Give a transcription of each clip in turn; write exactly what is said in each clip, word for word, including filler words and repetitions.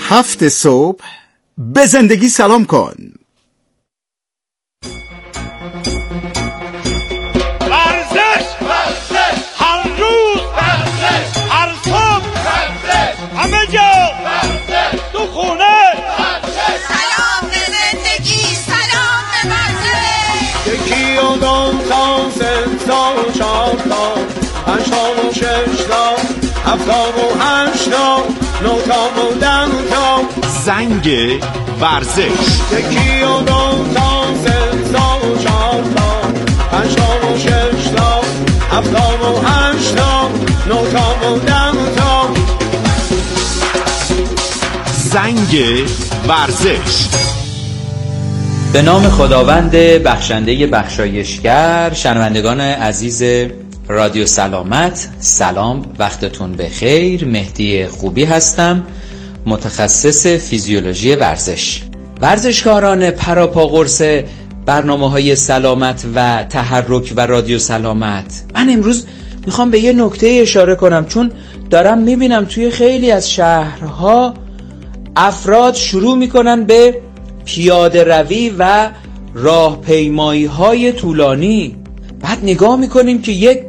هفت صبح به زندگی سلام کن. ورزش ورزش هر روز ورزش هر صبح ورزش همه جا ورزش تو خونه ورزش. سلام به زندگی، سلام به ورزش. یکی و دو تا سه تا و چهار تا پنج تا و شش تا هفت تا و هشت تا نه تا و ده تا زنگ ورزش. یکی و دو تا سه تا و چهار تا پنج تا و شش تا هفت تا و هشت تا نه تا و ده تا زنگ ورزش. به نام خداوند بخشنده بخشایشگر. شنوندگان عزیز رادیو سلامت، سلام، وقتتون بخیر. مهدی خوبی هستم، متخصص فیزیولوژی ورزش. ورزشکاران پراپاقرص برنامه‌های سلامت و تحرک و رادیو سلامت، من امروز میخوام به یه نکته اشاره کنم، چون دارم میبینم توی خیلی از شهرها افراد شروع میکنن به پیاده روی و راهپیمایی های طولانی. بعد نگاه میکنیم که یک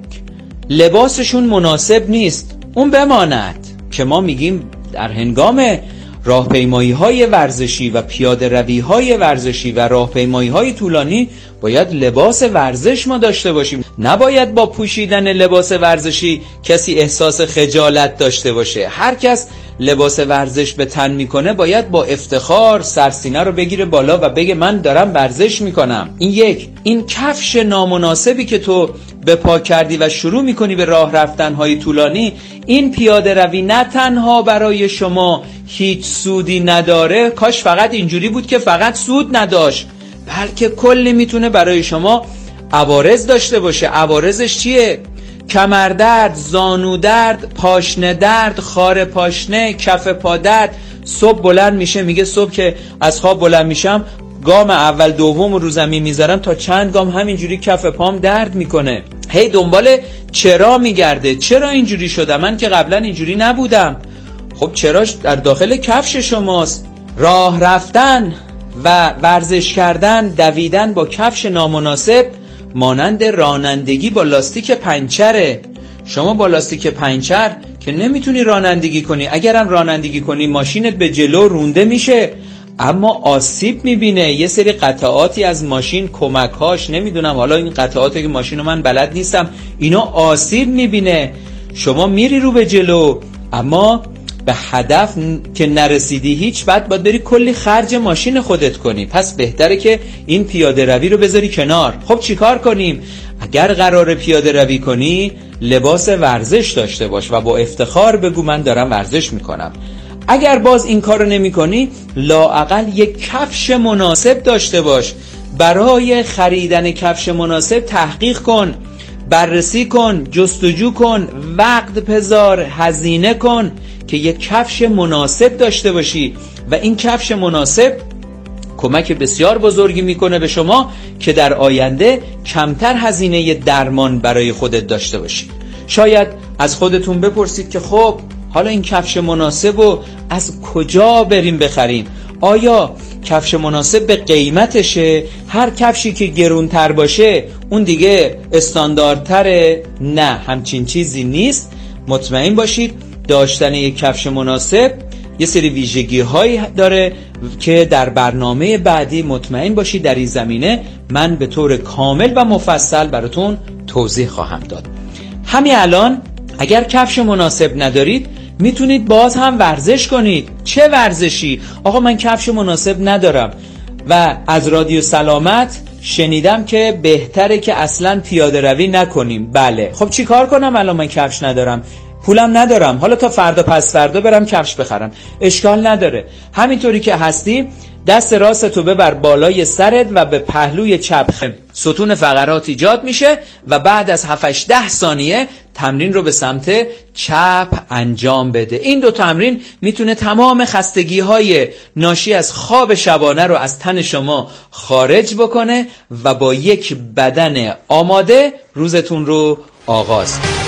لباسشون مناسب نیست، اون بماند که ما میگیم در هنگام راهپیمایی های ورزشی و پیاده روی های ورزشی و راهپیمایی های طولانی باید لباس ورزش ما داشته باشیم. نباید با پوشیدن لباس ورزشی کسی احساس خجالت داشته باشه. هر کس لباس ورزش به تن میکنه باید با افتخار سرسینه رو بگیره بالا و بگه من دارم ورزش میکنم. این یک. این کفش نامناسبی که تو به پا کردی و شروع میکنی به راه رفتن های طولانی، این پیاده روی نه تنها برای شما هیچ سودی نداره، کاش فقط اینجوری بود که فقط سود نداشت، بلکه کلی میتونه برای شما عوارض داشته باشه. عوارضش چیه؟ کمردرد، زانو درد، پاشنه درد، خار پاشنه، کف پا درد. صبح بلند میشه میگه صبح که از خواب بلند میشم گام اول دوم رو زمین میذارم تا چند گام همینجوری کف پام درد میکنه. هی دنبال چرا میگرده، چرا اینجوری شده، من که قبلا اینجوری نبودم. خب چراش در داخل کفش شماست. راه رفتن و ورزش کردن، دویدن با کفش نامناسب مانند رانندگی با لاستیک پنچره. شما با لاستیک پنچر که نمیتونی رانندگی کنی. اگرم رانندگی کنی ماشینت به جلو رونده میشه، اما آسیب میبینه. یه سری قطعاتی از ماشین، کمکهاش، نمیدونم، حالا این قطعاتی که ماشینو من بلد نیستم، اینا آسیب میبینه. شما میری رو به جلو اما به هدف که نرسیدی هیچ، بعد باید بری کلی خرج ماشین خودت کنی. پس بهتره که این پیاده روی رو بذاری کنار. خب چیکار کنیم؟ اگر قراره پیاده روی کنی لباس ورزش داشته باش و با افتخار بگو من دارم ورزش میکنم. اگر باز این کارو نمی کنی، لااقل یک کفش مناسب داشته باش. برای خریدن کفش مناسب تحقیق کن، بررسی کن، جستجو کن، وقت بذار، هزینه کن که یک کفش مناسب داشته باشی و این کفش مناسب کمک بسیار بزرگی میکنه به شما که در آینده کمتر هزینه درمان برای خودت داشته باشی. شاید از خودتون بپرسید که خب حالا این کفش مناسب رو از کجا بریم بخریم؟ آیا کفش مناسب به قیمتشه؟ هر کفشی که گرونتر باشه اون دیگه استانداردتره؟ نه، همچین چیزی نیست. مطمئن باشید داشتن یک کفش مناسب یه سری ویژگی هایی داره که در برنامه بعدی مطمئن باشید در این زمینه من به طور کامل و مفصل براتون توضیح خواهم داد. همین الان اگر کفش مناسب ندارید میتونید باز هم ورزش کنید. چه ورزشی؟ آقا من کفش مناسب ندارم و از رادیو سلامت شنیدم که بهتره که اصلا پیاده روی نکنیم. بله، خب چی کار کنم الان من کفش ندارم؟ پولم ندارم، حالا تا فردا پس فردا برم کفش بخرم. اشکال نداره، همینطوری که هستی دست راستتو ببر بالای سرت و به پهلوی چپ ستون فقرات ایجاد میشه و بعد از هفت هشت ده ثانیه تمرین رو به سمت چپ انجام بده. این دو تمرین میتونه تمام خستگی های ناشی از خواب شبانه رو از تن شما خارج بکنه و با یک بدن آماده روزتون رو آغاز کنید.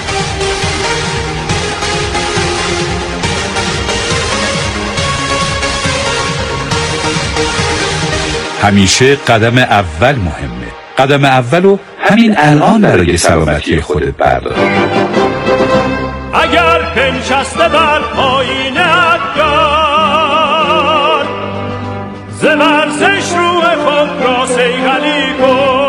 همیشه قدم اول مهمه. قدم اولو همین الان برای سلامتی خودت بردار. اگر پنشسته بر آینه دار، ز ورزش روح خود را صیقلی کن.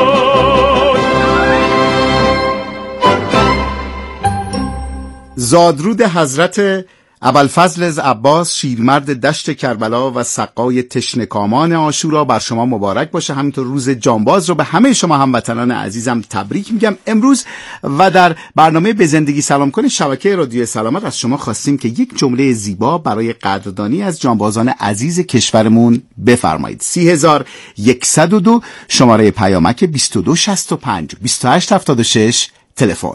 زادرود حضرت ابوالفضل از عباس، شیرمرد دشت کربلا و سقای تشنکامان عاشورا بر شما مبارک باشه. همینطور روز جانباز رو به همه شما هموطنان عزیزم تبریک میگم. امروز و در برنامه به زندگی سلام کنید شبکه رادیو سلامت از شما خواستیم که یک جمله زیبا برای قدردانی از جانبازان عزیز کشورمون بفرمایید. سی هزار یکصد و دو شماره پیامک بیست و دو شصت و پنج بیست و هشت هفتاد و شش تلفن.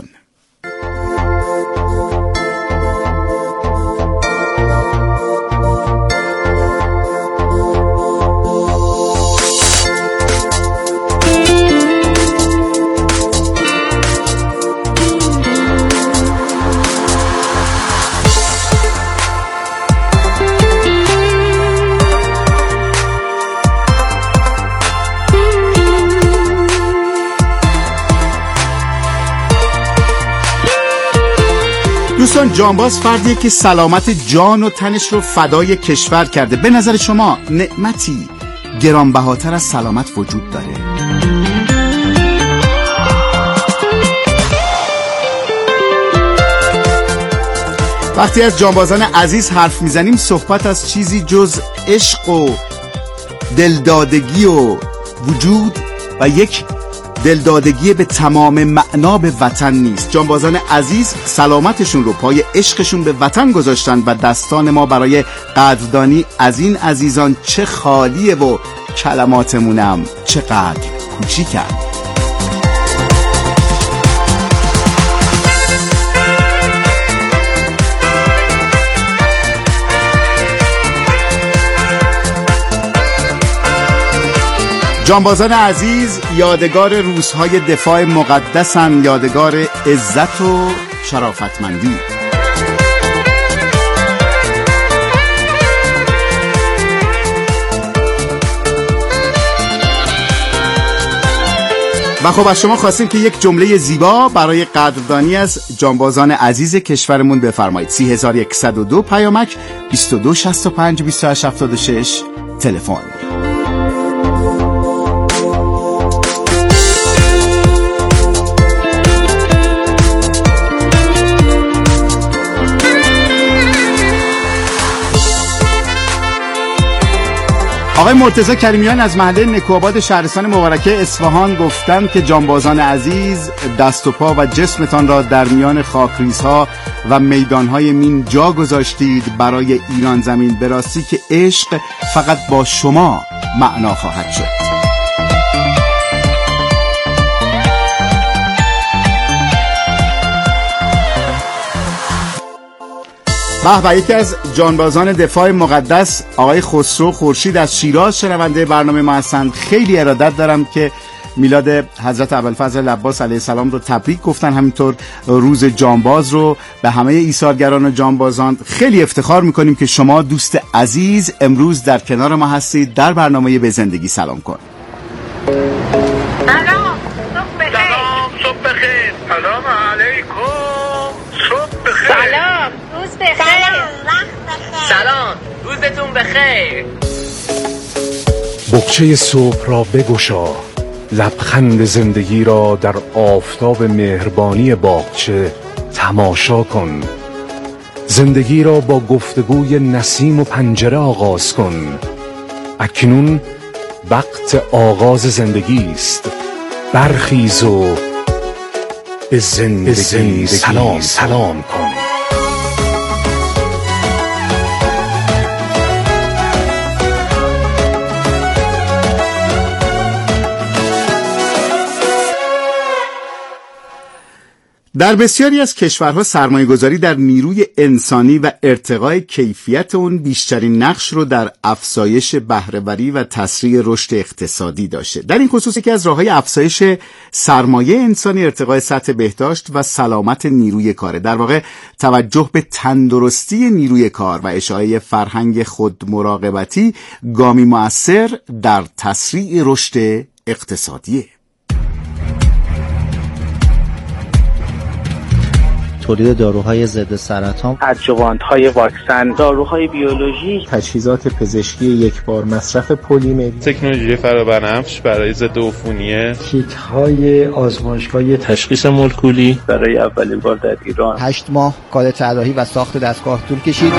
دوستان، جانباز فردیه که سلامت جان و تنش رو فدای کشور کرده. به نظر شما نعمتی گرانبهاتر از سلامت وجود داره؟ وقتی از جانبازان عزیز حرف میزنیم صحبت از چیزی جز عشق و دلدادگی و وجود و یک دلدادگی به تمام معنا به وطن نیست. جانبازان عزیز سلامتشون رو پای عشقشون به وطن گذاشتن و دستان ما برای قدردانی از این عزیزان چه خالیه و کلماتمونم چقدر کوچیکه. جانبازان عزیز یادگار روزهای دفاع مقدسن، یادگار عزت و شرافتمندی. و خب از شما خواستیم که یک جمله زیبا برای قدردانی از جانبازان عزیز کشورمون بفرمایید. سی هزار یکصد و دو پیامک بیست و دو شصت و پنج بیست و هشت هفتاد و شش تلفن. آقای مرتضی کریمیان از محله نکوآباد شهرستان مبارکه اصفهان گفتند که جانبازان عزیز دست و پا و جسمتان را در میان خاکریزها و میدانهای مین جا گذاشتید برای ایران زمین. به راستی که عشق فقط با شما معنا خواهد شد. به به، یکی از جانبازان دفاع مقدس آقای خسرو خورشید از شیراز شنونده برنامه ما هستند. خیلی ارادت دارم که میلاد حضرت ابوالفضل عباس علیه السلام رو تبریک گفتن، همینطور روز جانباز رو به همه ایثارگران و جانبازان. خیلی افتخار میکنیم که شما دوست عزیز امروز در کنار ما هستید در برنامه به زندگی سلام کن. سلام، صبح بخیر. سلام، صبح بخیر. سلام علیکم، صبح بخیر. سلام، روز بخیر. سلام، روزتون بخیر. بقچه صبح را بگشا، لبخند زندگی را در آفتاب مهربانی باغچه تماشا کن. زندگی را با گفتگوی نسیم و پنجره آغاز کن. اکنون وقت آغاز زندگی است. برخیز و به زندگی, زندگی سلام سلام کن. در بسیاری از کشورها سرمایه‌گذاری در نیروی انسانی و ارتقای کیفیت اون بیشترین نقش رو در افزایش بهره‌وری و تسریع رشد اقتصادی داشته. در این خصوص یکی از راه‌های افزایش سرمایه انسانی ارتقای سطح بهداشت و سلامت نیروی کاره. در واقع توجه به تندرستی نیروی کار و اشاعه فرهنگ خودمراقبتی گامی مؤثر در تسریع رشد اقتصادیه. تولید داروهای ضد سرطان، ادجوانت‌های واکسن، داروهای بیولوژیک، تجهیزات پزشکی یکبار مصرف پلیمری، تکنولوژی فرابنفش برای ضد عفونی، کیت‌های آزمایشگاهی تشخیص مولکولی برای اولین بار در ایران. هشت ماه کار طراحی و ساخت دستگاه طول کشید.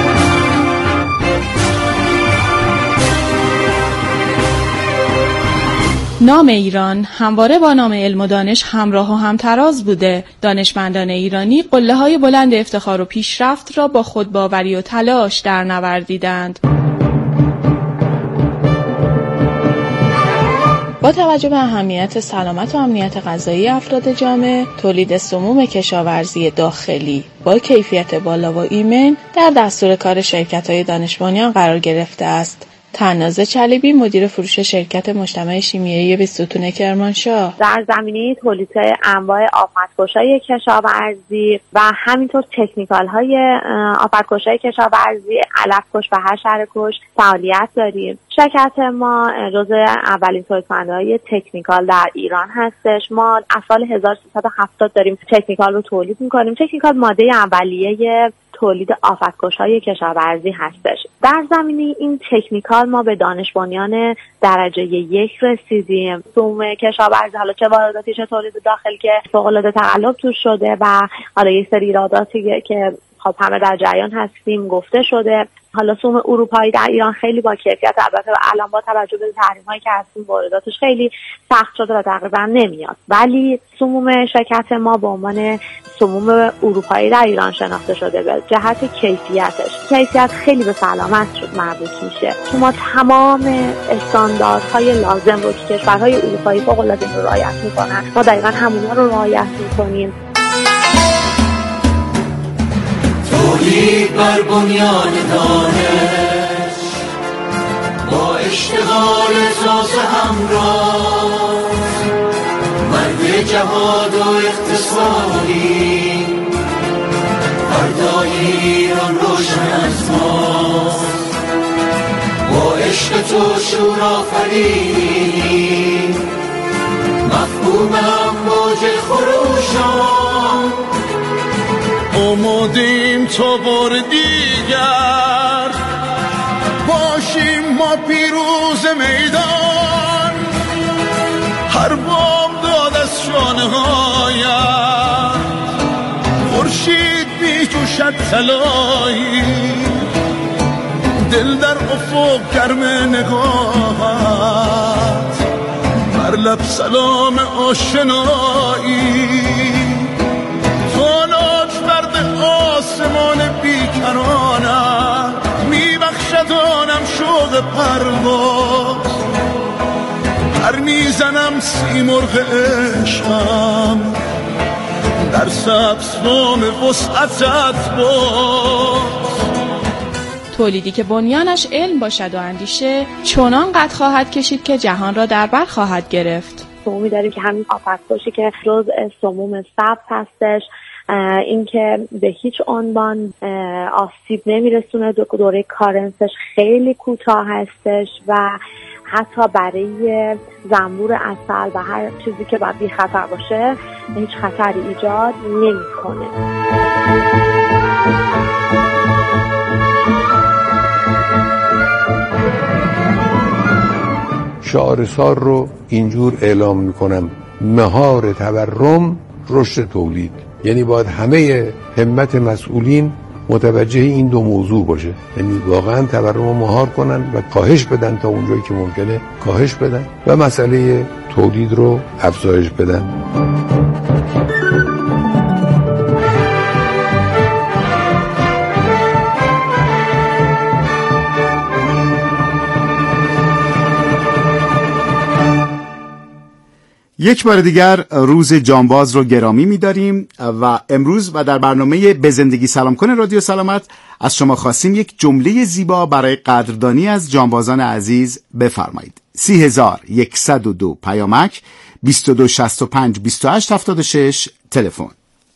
نام ایران همواره با نام علم و دانش همراه و همتراز بوده. دانشمندان ایرانی قله‌های بلند افتخار و پیشرفت را با خودباوری و تلاش در نوردیدند. با توجه به اهمیت سلامت و امنیت غذایی افراد جامعه، تولید سموم کشاورزی داخلی با کیفیت بالا و ایمن در دستور کار شرکت‌های دانش بنیان قرار گرفته است. تنازه چلیبی، مدیر فروش شرکت مجتمع شیمیایی بیستون کرمانشاه: در زمینه تولید انواع آفت‌کشای کشاورزی و همینطور تکنیکال های آفت‌کشای کشاورزی، علف‌کش و حشره‌کش فعالیت داریم. شرکت ما جزو اولین تولیدکننده‌های تکنیکال در ایران هستش. ما از سال هزار و سیصد و هفتاد داریم تکنیکال رو تولید می‌کنیم. تکنیکال ماده اولیه تولید آفت‌کش‌های کشاورزی هستش. در زمینه این تکنیکال ما به دانش بنیان درجه یک رسیدیم. سموم کشاورزی، حالا چه وارداتی چه تولید داخلی، که فوق‌العاده تقلب توش شده و حالا یک سری ایراداتی که خب همه در جریان هستیم گفته شده. حالا سموم اروپایی در ایران خیلی با کیفیت، البته الان با توجه به تحریم‌هایی که هستیم وارداتش خیلی سخت شده و تقریبا نمیاد، ولی سموم شرکت ما به عنوان سموم اروپایی در ایران شناخته شده به جهت کیفیتش. کیفیت خیلی به سلامت مربوط میشه. ما تمام استانداردهای لازم رو که کشورهای اروپایی فوق‌العاده رو رعایت میکنن، ما دقیقاً همونها رو رعایت میکنیم. تولید بر بنیان دانش، با اشتغال تازه همراه، مرد جهاد و اقتصادی، فردای ایران روشن از ماست. با عشق تو شور آفرینی، مفهوم امواج خروشان، آمادیم تا بار دیگر باشیم ما پیروز میدان. هر بام داد از شانه هایم خورشید میجوشد طلایی، دل در افق گرم نگاهت، بر لب سلام آشنایی. آسمان بیکرانم میبخشد آنم شوق پرواز، پر میزنم سیمرغ عشقم در سبزفام وسعتت باز. تولیدی که بنیانش علم باشد و اندیشه، چنان قد خواهد کشید که جهان را در بر خواهد گرفت. سمومی داریم که همین آفت‌کشی که جزء سموم سبز هستش، این که به هیچ عنوان آسیب نمیرسونه، دوره کارنسش خیلی کوتاه هستش و حتی برای زنبور عسل و هر چیزی که باید بی خطر باشه هیچ خطری ایجاد نمیکنه. شعار سال رو اینجور اعلام میکنم: مهار تورم، رشد تولید. یعنی باید همه همت مسئولین متوجه این دو موضوع باشه، یعنی واقعا تورم رو مهار کنن و کاهش بدن تا اونجایی که ممکنه کاهش بدن و مسئله تولید رو افزایش بدن. یک بار دیگر روز جانباز رو گرامی می‌داریم و امروز و در برنامه به زندگی سلام کن رادیو سلامت از شما خواستیم یک جمله زیبا برای قدردانی از جانبازان عزیز بفرمایید. سی هزار یکصد و دو پیامک، بیست و دو شصت و پنج بیست و هشت هفتاد و شش تلفن.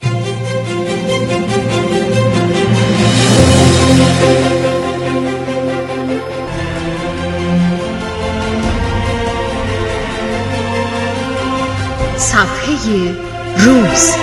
صفحه روز.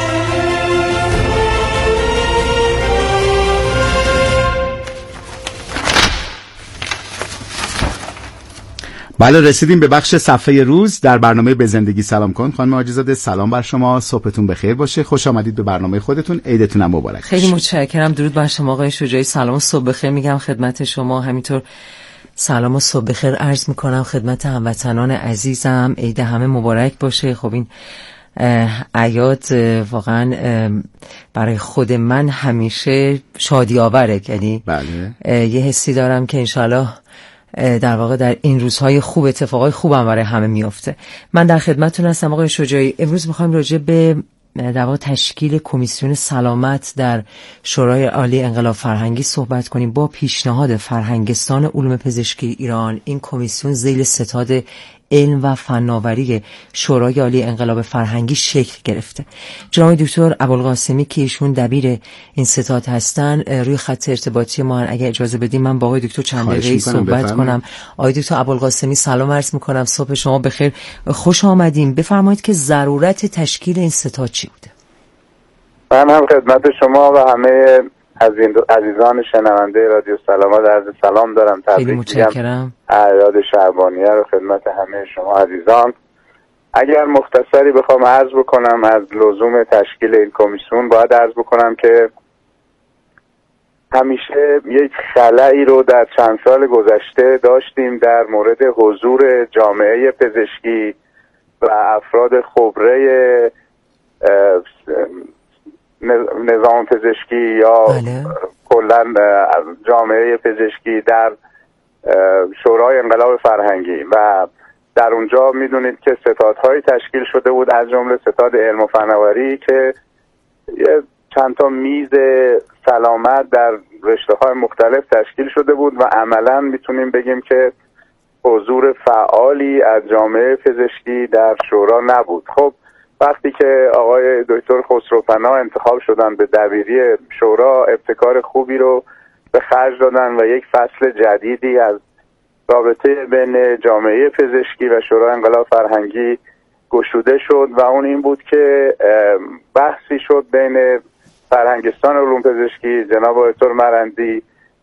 بله، رسیدیم به بخش صفحه روز در برنامه به زندگی سلام کن. خانم حاجی‌زاده سلام بر شما، صبحتون بخیر باشه، خوش آمدید به برنامه خودتون، عیدتون هم مبارک. خیلی متشکرم. درود بر شما آقای شجاعی، سلام و صبح بخیر میگم خدمت شما. همینطور سلام و صبح بخیر عرض میکنم خدمت هموطنان عزیزم، عید همه مبارک باشه. خب این اعیاد واقعا برای خود من همیشه شادی آوره، یعنی بله. یه حسی دارم که انشالله در واقع در این روزهای خوب اتفاقای خوبم برای همه میفته. من در خدمتتون هستم آقای شجاعی. امروز میخوایم راجع به در واقع تشکیل کمیسیون سلامت در شورای عالی انقلاب فرهنگی صحبت کنیم با پیشنهاد فرهنگستان علوم پزشکی ایران. این کمیسیون ذیل ستاد علم و فناوری شورای عالی انقلاب فرهنگی شکل گرفته. جناب دکتر ابوالقاسمی که ایشون دبیر این ستاد هستن روی خط ارتباطی ما، اگه اجازه بدیم من با آقای دکتر چند دقیقه صحبت بفرمایید. کنم. آقای دکتر ابوالقاسمی سلام عرض میکنم، صبح شما بخیر، خوش آمدیم. بفرمایید که ضرورت تشکیل این ستاد چی بوده؟ من هم خدمت شما و همه عزیزان شنونده رادیو سلامت عرض سلام دارم. خیلی متشکرم. اعیاد شعبانیه رو خدمت همه شما عزیزان. اگر مختصری بخوام عرض بکنم از لزوم تشکیل این کمیسیون، باید عرض بکنم که همیشه یک خلایی رو در چند سال گذشته داشتیم در مورد حضور جامعه پزشکی و افراد خبره نظام پزشکی یا بله. کلا جامعه پزشکی در شورای انقلاب فرهنگی و در اونجا میدونید که ستادهای تشکیل شده بود، از جمله ستاد علم و فناوری که یه چند تا میز سلامت در رشته‌های مختلف تشکیل شده بود و عملاً میتونیم بگیم که حضور فعالی از جامعه پزشکی در شورا نبود. خب وقتی که آقای دکتر خسروپناه انتخاب شدن به دبیری شورا، ابتکار خوبی رو به خرج دادن و یک فصل جدیدی از رابطه بین جامعه پزشکی و شورای انقلاب فرهنگی گشوده شد و اون این بود که بحثی شد بین فرهنگستان علوم پزشکی جناب دکتر مرندی،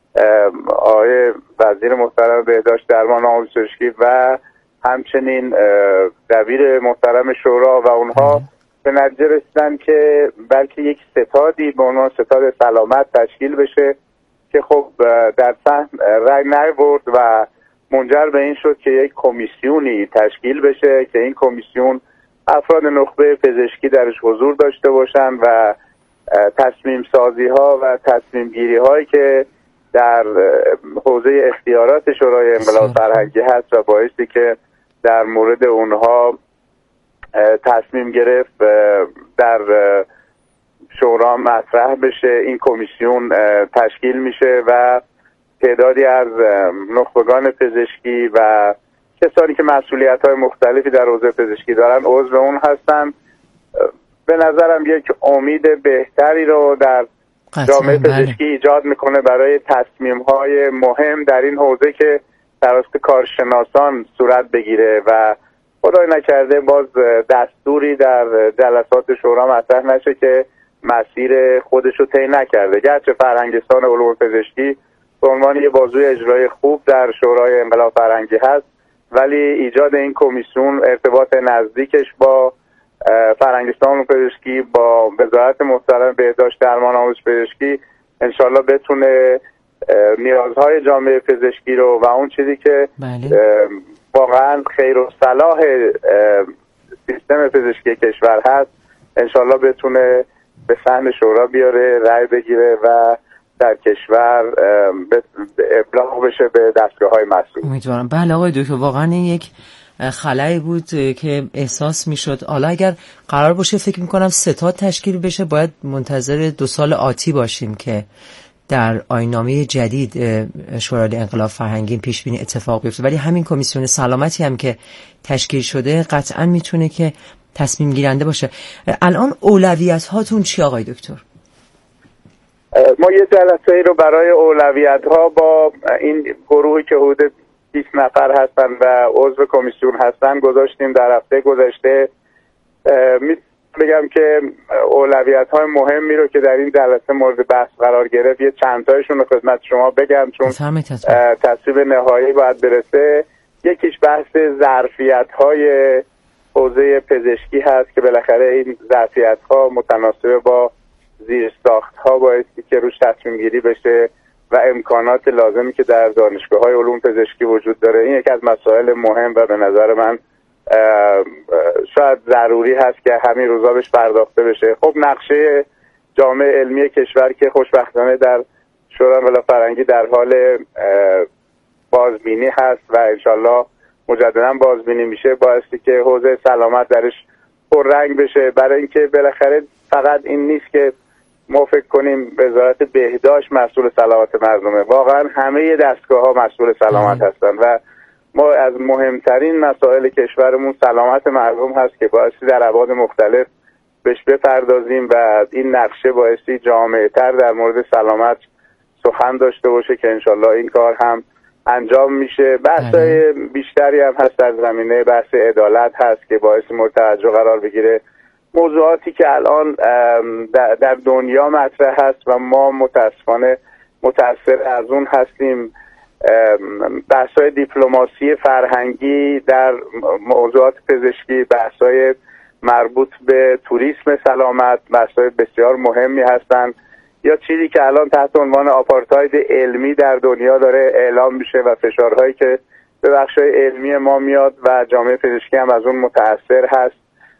آقای وزیر محترم بهداشت درمان و آموزش پزشکی و همچنین دبیر محترم شورا و اونها به نتیجه رسیدن که بلکه یک ستادی به عنوان ستاد سلامت تشکیل بشه که خب در سهم رای نبرد و منجر به این شد که یک کمیسیونی تشکیل بشه که این کمیسیون افراد نخبه پزشکی درش حضور داشته باشن و تصمیم سازی ها و تصمیم گیری هایی که در حوزه اختیارات شورای انقلاب فرهنگی هست و باعثی که در مورد اونها تصمیم گرفت در شورا مطرح بشه، این کمیسیون تشکیل میشه و تعدادی از نخبگان پزشکی و کسانی که مسئولیت‌های مختلفی در حوزه پزشکی دارن عضو اون هستن. به نظرم یک امید بهتری رو در جامعه پزشکی ایجاد میکنه برای تصمیم‌های مهم در این حوزه که توسط کارشناسان صورت بگیره و خدای نکرده باز دستوری در جلسات شورا مطرح نشه که مسیر خودش رو طی نکرده. گرچه فرهنگستان علوم پزشکی به عنوان یه بازوی اجرایی خوب در شورای انقلاب فرهنگی هست، ولی ایجاد این کمیسیون ارتباط نزدیکش با فرهنگستان علوم پزشکی با وزارت محترم بهداشت درمان و آموزش پزشکی انشالله بتونه نیازهای جامعه پزشکی رو و اون چیزی که بله. واقعا خیر و صلاح سیستم پزشکی کشور هست انشالله بتونه به صحن شورا بیاره، رأی بگیره و در کشور ابلاغ بشه به دستگاه‌های مسئول. امیدوارم. بله آقای دکتر، واقعا این یک خلایی بود که احساس میشد. حالا اگر قرار باشه فکر میکنم ستاد تشکیل بشه، باید منتظر دو سال آتی باشیم که در آیین‌نامه جدید شورای انقلاب فرهنگی پیش بینی اتفاق بیفته. ولی همین کمیسیون سلامتی هم که تشکیل شده قطعا میتونه که تصمیم گیرنده باشه. الان اولویت هاتون چی آقای دکتر؟ ما یه جلسه ای رو برای اولویت ها با این گروهی که حدود بیست نفر هستن و عضو کمیسیون هستن گذاشتیم در هفته گذشته. می بگم که اولویت های مهمی رو که در این جلسه مورد بحث قرار گرفت یه چند تایشون رو خدمت شما بگم، چون تصویب نهایی باید برسه. یکیش بحث ظرفیت های حوزه پزشکی هست که بالاخره این ظرفیت ها متناسب با زیرساخت ها بایستی که روش تصمیم گیری بشه و امکانات لازمی که در دانشگاه های علوم پزشکی وجود داره. این یکی از مسائل مهم و به نظر من شاید ضروری هست که همین روزا بهش پرداخته بشه. خب نقشه جامعه علمی کشور که خوشبختانه در شورای انقلاب فرهنگی در حال بازبینی هست و انشالله مجددا بازبینی میشه، باعثی که حوزه سلامت درش پررنگ بشه. برای اینکه بالاخره فقط این نیست که ما فکر کنیم وزارت بهداشت مسئول سلامت مردمه، واقعا همه دستگاه ها مسئول سلامت هستن و ما از مهمترین مسائل کشورمون سلامت مردم هست که باعثی در ابعاد مختلف بهش بپردازیم و این نقشه باعثی جامعه تر در مورد سلامت سخن داشته باشه که انشالله این کار هم انجام میشه. بحثای بیشتری هم هست در زمینه بحث عدالت هست که باعث مورد توجه قرار بگیره. موضوعاتی که الان در دنیا مطرح هست و ما متاسفانه متأثر از اون هستیم. بحث‌های دیپلماسی فرهنگی در موضوعات پزشکی، بحث‌های مربوط به توریسم سلامت، بحث‌های بسیار مهمی هستند. یا چیزی که الان تحت عنوان آپارتاید علمی در دنیا داره اعلام میشه و فشارهایی که به بخش‌های علمی ما میاد و جامعه پزشکی هم از اون متأثر هست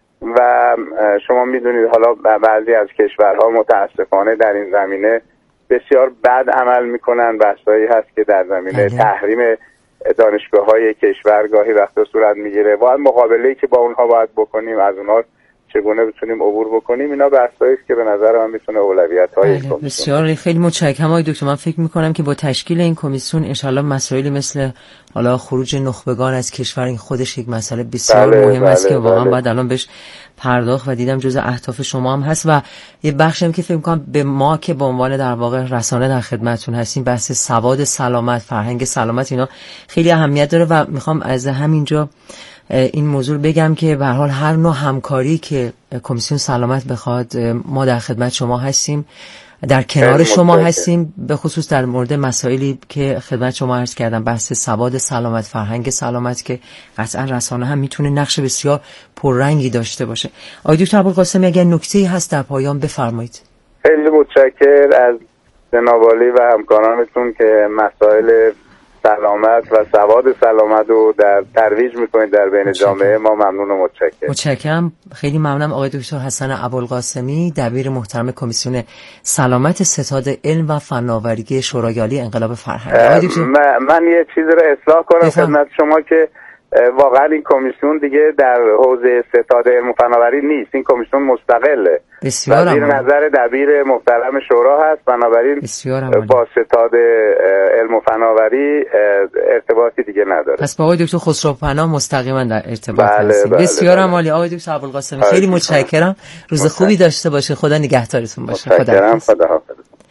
و شما میدونید حالا بعضی از کشورها متاسفانه در این زمینه بسیار بد عمل میکنن. بحثایی هست که در زمینه تحریم دانشگاه‌های کشور گاهی وقتا صورت میگیره. باید مقابله‌ای که با اونها باید بکنیم، از اونها چگونه بتونیم عبور بکنیم، اینا بحثایی است که به نظر من میتونه اولویت‌های این کمیسیون. بسیار خیلی متشکرم آقای دکتر. من فکر میکنم که با تشکیل این کمیسیون انشالله مسائلی مثل حالا خروج نخبگان از کشور این خودش یک مسئله بسیار بله، مهم است بله، که واقعا بله. باید الان بهش پرداخت و دیدم جزء اهداف شما هم هست و یه بخشی هم که فکر می‌کنم به ما که به عنوان در واقع رسانه در خدمتتون هستیم بحث سواد سلامت، فرهنگ سلامت اینا خیلی اهمیت داره و میخوام از همینجا این موضوع بگم که به هر حال هر نوع همکاری که کمیسیون سلامت بخواد ما در خدمت شما هستیم، در کنار شما هستیم، به خصوص در مورد مسائلی که خدمت شما عرض کردم، بحث سواد سلامت، فرهنگ سلامت که قطعا رسانه هم میتونه نقش بسیار پررنگی داشته باشه. آقای دکتر ابوالقاسمی اگر نکته‌ای هست در پایان بفرمایید. خیلی متشکرم از جناب عالی و همکارانتون که مسائل سلامت و سواد سلامت رو در ترویج میکنید در بین جامعه. ما ممنون و متشکرم. متشکرم. خیلی ممنونم آقای دکتر حسن ابوالقاسمی، دبیر محترم کمیسیون سلامت ستاد علم و فناوری شورای عالی انقلاب فرهنگی. من, من یه چیزی رو اصلاح کنم خدمت شما که واقعا این کمیسیون دیگه در حوزه ستاد علم و فناوری نیست، این کمیسیون مستقله. بسیار زیر نظر دبیر محترم شورا هست، بنابراین با ستاد علم و فناوری ارتباطی دیگه نداره. پس با آقای دکتر خسروپناه مستقیما در ارتباط بله هستیم. بله بسیار بله. عالی. آقای دکتر ابوالقاسمی خیلی متشکرم. روز متشکرم. خوبی داشته باشه. خدا نگهدارتون باشه. خدا خداحافظ.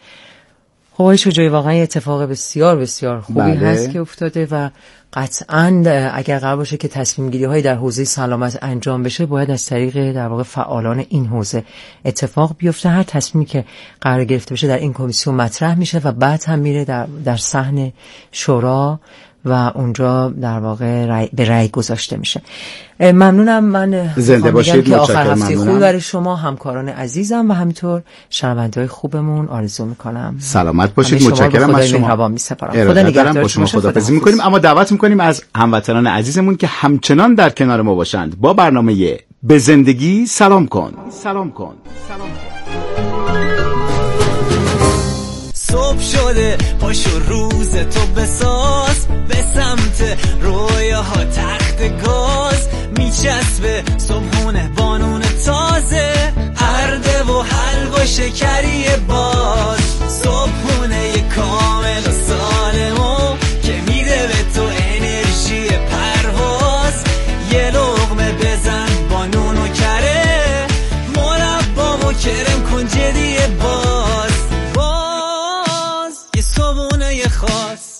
خب آقای شجاعی واقعا اتفاق بسیار بسیار خوبی بله. هست که افتاده و قطعاً اگر قرار باشه که تصمیم گیری های در حوزه سلامت انجام بشه باید از طریق در واقع فعالان این حوزه اتفاق بیفته. هر تصمیمی که قرار گرفته بشه در این کمیسیون مطرح میشه و بعد هم میره در, در صحن شورا و اونجا در واقع رای به رأی گذاشته میشه. ممنونم. من زنده باشید. که آخر هفته خوب برای شما همکاران عزیزم و همینطور شنونده‌های خوبمون آرزو میکنم. سلامت باشید. متشکرم از شما. خدا نگهدارتون با شما خداحافظی میکنیم، اما دعوت میکنیم از هموطنان عزیزمون که همچنان در کنار ما باشند با برنامه به زندگی سلام کن. سلام کن. سلام کن. صبح شده پاشو روز تو بساز به سمت رویاها تخت رفته گاز میچسبه صبحونه بانون تازه ارده و حلوا شکری باز صبحونه کامل و سالمو که میده به تو انرژی پرواز یه لقمه بزن با نون و کره مربا و کرم کن جدی باز باز یه صبحونه خاص.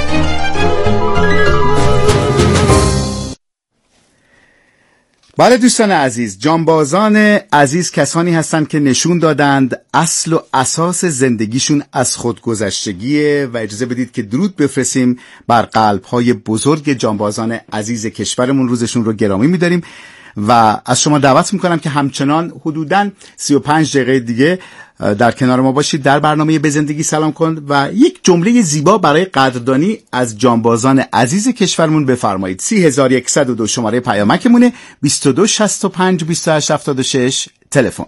بله دوستان عزیز، جانبازان عزیز کسانی هستند که نشون دادند اصل و اساس زندگیشون از خودگذشتگیه و اجازه بدید که درود بفرستیم بر قلب‌های بزرگ جانبازان عزیز کشورمون. روزشون رو گرامی می‌داریم و از شما دعوت میکنم که همچنان حدوداً سی و پنج دقیقه دیگه در کنار ما باشید در برنامه به زندگی سلام کن و یک جمله زیبا برای قدردانی از جانبازان عزیز کشورمون بفرمایید. سی هزار و صد و دو شماره پیامکمونه، بیست و دو شصت و پنج بیست و هشت هفتاد و شش تلفن.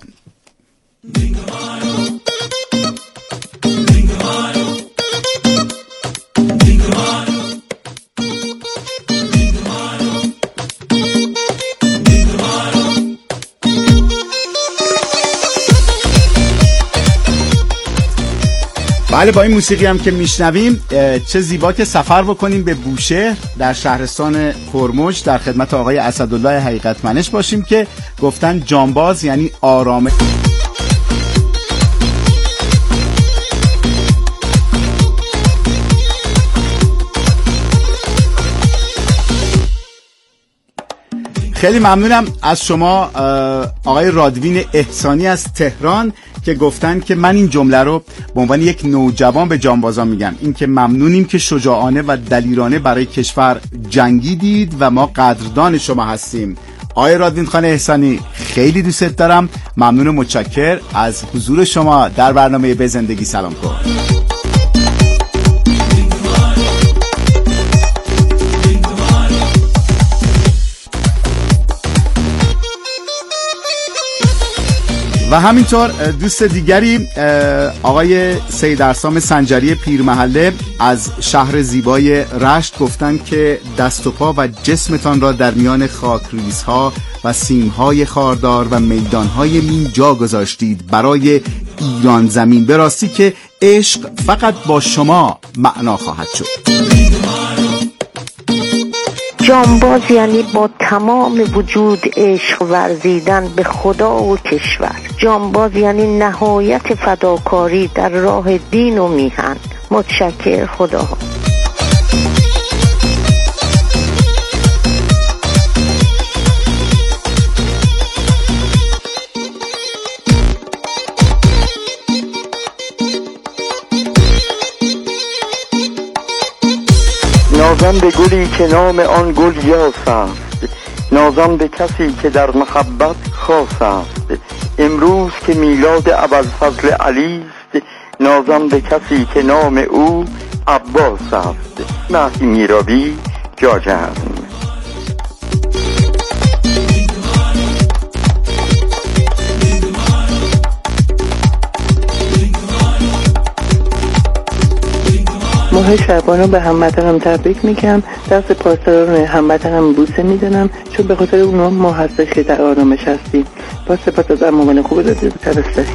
بله، با این موسیقی هم که میشنویم چه زیبا که سفر بکنیم به بوشهر در شهرستان کرموج در خدمت آقای اسدالله حقیقتمنش باشیم که گفتن جانباز یعنی آرامش. خیلی ممنونم از شما آقای رادوین احسانی از تهران که گفتن که من این جمله رو به عنوان یک نوجوان به جانبازان میگم، این که ممنونیم که شجاعانه و دلیرانه برای کشور جنگیدید و ما قدردان شما هستیم. آقای رادوین خان احسانی خیلی دوست دارم، ممنون و متشکر از حضور شما در برنامه به زندگی سلام کن. و همینطور دوست دیگری آقای سید ارسام سنجری پیرمحله از شهر زیبای رشت گفتن که دست و پا و جسمتان را در میان خاکریزها و سیمهای خاردار و میدانهای مین جا گذاشتید برای ایران زمین. به راستی که عشق فقط با شما معنا خواهد شد. جانباز یعنی با تمام وجود عشق ورزیدن به خدا و کشور. جانباز یعنی نهایت فداکاری در راه دین و میهن. متشکر، خدا. نازم به گلی که نام آن گل یاس است، نازم به کسی که در محبت خاص است. امروز که میلاد ابوالفضل علی است، نازم به کسی که نام او عباس است. مهدی میرابی، جاجم. ماه شعبانو به هموطنم تبریک میگم. دست پاسداران هموطنم بوسه میدنم چون به خاطر اونها ما هستش که در آرامش هستیم. با سپاس از اموان خوب دادید و ترسته.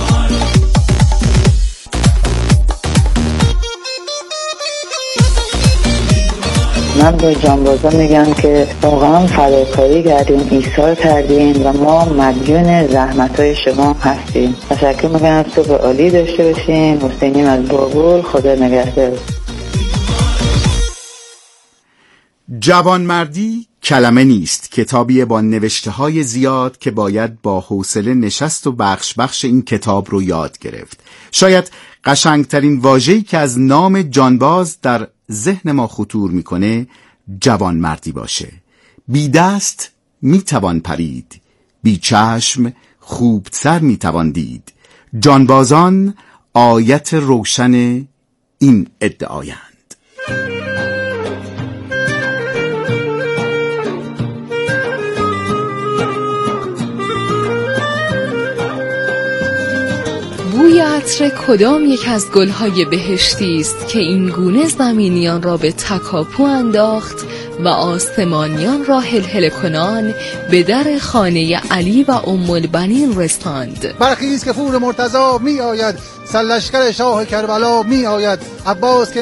من به جانبازان میگم که واقعا فداکاری کردیم، ایثار کردیم و ما مدیون زحمت‌های شما هستیم. تشکر میکنم، صبح عالی داشته باشین. حسینیم از بابل، خدا نگهدار. جوانمردی کلمه نیست، کتابی با نوشته‌های زیاد که باید با حوصله نشست و بخش بخش این کتاب رو یاد گرفت. شاید قشنگترین واژه‌ای که از نام جانباز در ذهن ما خطور میکنه جوانمردی باشه. بی دست میتوان پرید، بی چشم خوبتر میتوان دید. جانبازان آیت روشن این ادعایند. بوی عطر کدام یک از گلهای بهشتی است که این گونه زمینیان را به تکاپو انداخت و آسمانیان را هلهله کنان به در خانه علی و ام البنین رساند. برخیز که پور مرتضی می آید، سرلشکر شاه کربلا می آید. عباس که